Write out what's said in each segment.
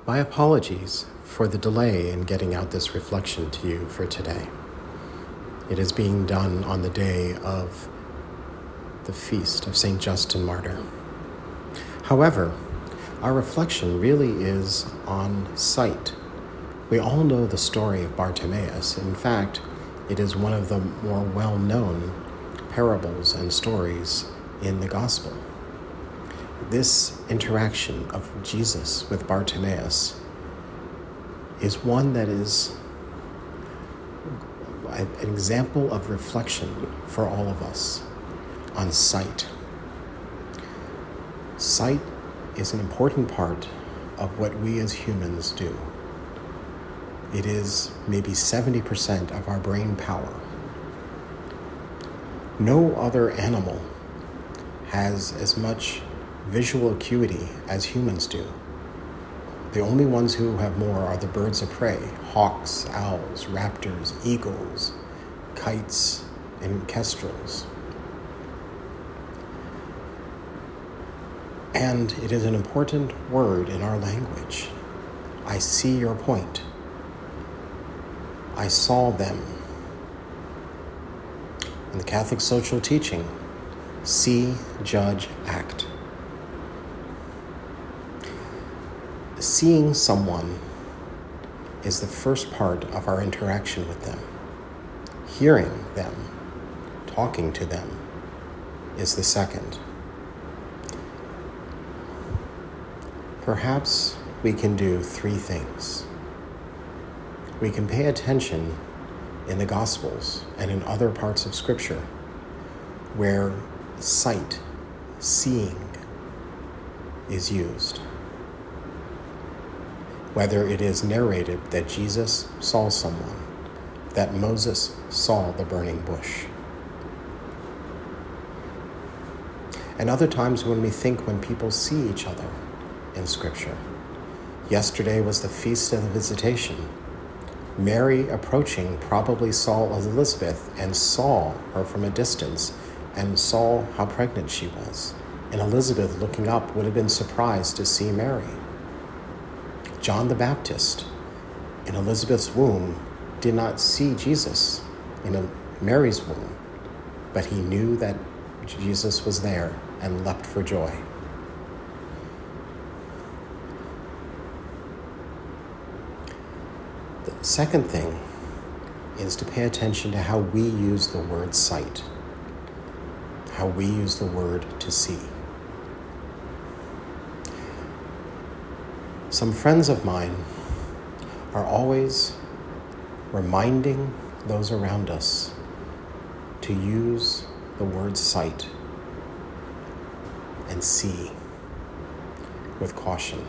My apologies for the delay in getting out this reflection to you for today. It is being done on the day of the feast of St. Justin Martyr. However, our reflection really is on sight. We all know the story of Bartimaeus. In fact, it is one of the more well-known parables and stories in the Gospel. This interaction of Jesus with Bartimaeus is one that is an example of reflection for all of us on sight. Sight is an important part of what we as humans do. It is maybe 70% of our brain power. No other animal has as much visual acuity as humans do. The only ones who have more are the birds of prey: hawks, owls, raptors, eagles, kites, and kestrels. And it is an important word in our language. I see your point. I saw them. In the Catholic social teaching, see, judge, act. Seeing someone is the first part of our interaction with them. Hearing them, talking to them, is the second. Perhaps we can do three things. We can pay attention in the Gospels and in other parts of Scripture where sight, seeing, is used. Whether it is narrated that Jesus saw someone, that Moses saw the burning bush. And other times when we think when people see each other in Scripture. Yesterday was the Feast of the Visitation. Mary, approaching, probably saw Elizabeth and saw her from a distance and saw how pregnant she was. And Elizabeth, looking up, would have been surprised to see Mary. John the Baptist, in Elizabeth's womb, did not see Jesus in Mary's womb, but he knew that Jesus was there and leapt for joy. The second thing is to pay attention to how we use the word sight, how we use the word to see. Some friends of mine are always reminding those around us to use the word sight and see with caution.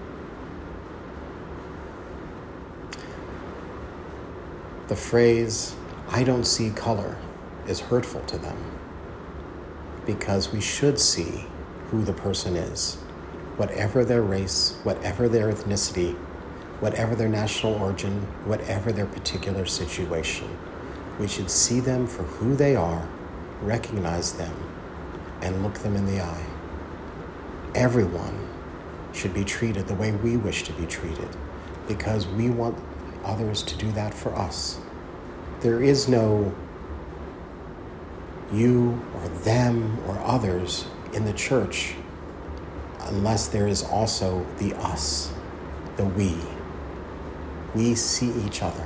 The phrase, "I don't see color," is hurtful to them because we should see who the person is. Whatever their race, whatever their ethnicity, whatever their national origin, whatever their particular situation. We should see them for who they are, recognize them, and look them in the eye. Everyone should be treated the way we wish to be treated, because we want others to do that for us. There is no you or them or others in the church unless there is also the us, the we. We see each other.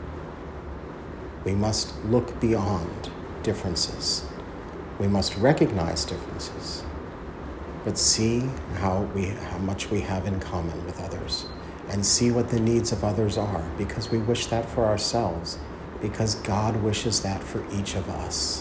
We must look beyond differences. We must recognize differences, but see how much we have in common with others, and see what the needs of others are, because we wish that for ourselves, because God wishes that for each of us.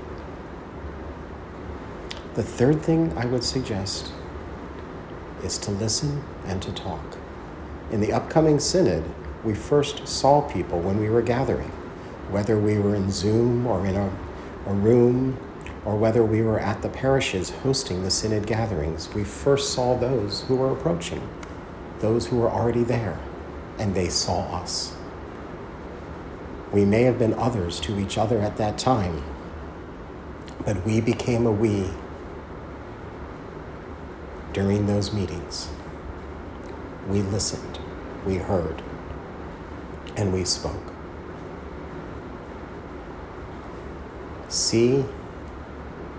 The third thing I would suggest is to listen and to talk. In the upcoming synod, we first saw people when we were gathering, whether we were in Zoom or in a room, or whether we were at the parishes hosting the synod gatherings. We first saw those who were approaching, those who were already there, and they saw us. We may have been others to each other at that time, but we became a we during those meetings. We listened, we heard, and we spoke. See,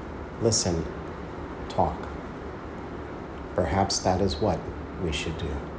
listen, talk. Perhaps that is what we should do.